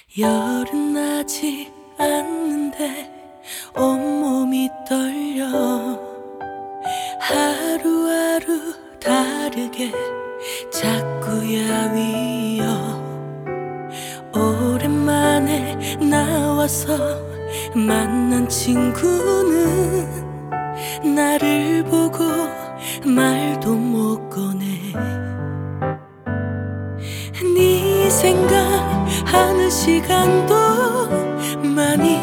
열은 나지 않는데 온몸이 떨려. 하루하루 다르게 자꾸 야위어. 오랜만에 나와서 만난 친구는 나를 보고 말도 못 꺼내. 네 생각하는 시간도 많이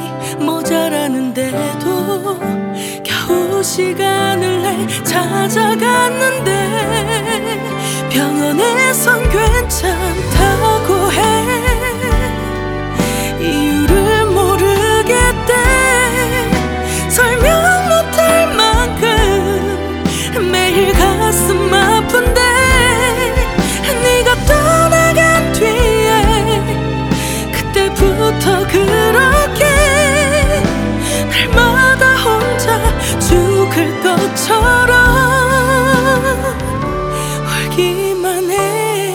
모자라는데도 겨우 시간을 내 찾아갔는데 병원에선 괜찮다고 해. 이유를 모르겠대. 설명 못할 만큼 매일 가슴 아픈데 네가 떠나간 뒤에 그때부터 그렇게 날마다 혼자 죽을 것처럼 울기만 해.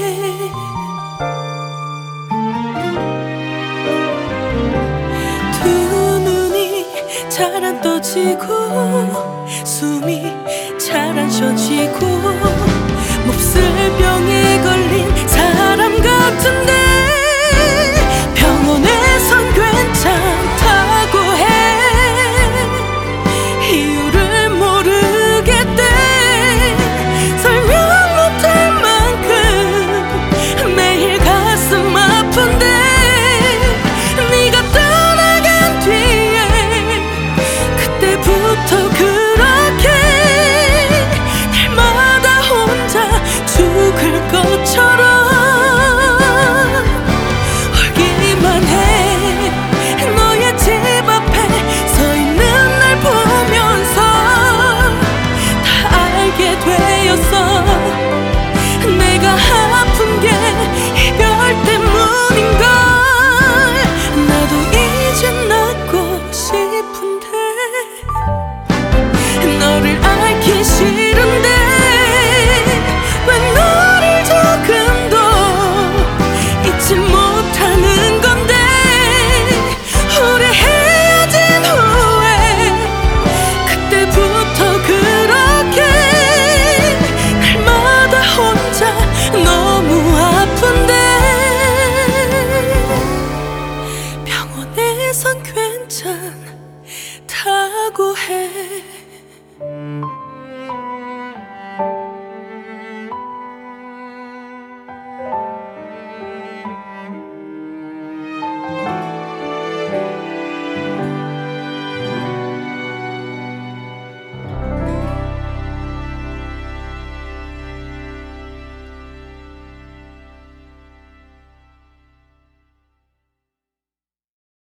두 눈이 잘 안 떠지고 숨이 잘 안 쉬어지고 몹쓸 병에 걸린 사람 같은데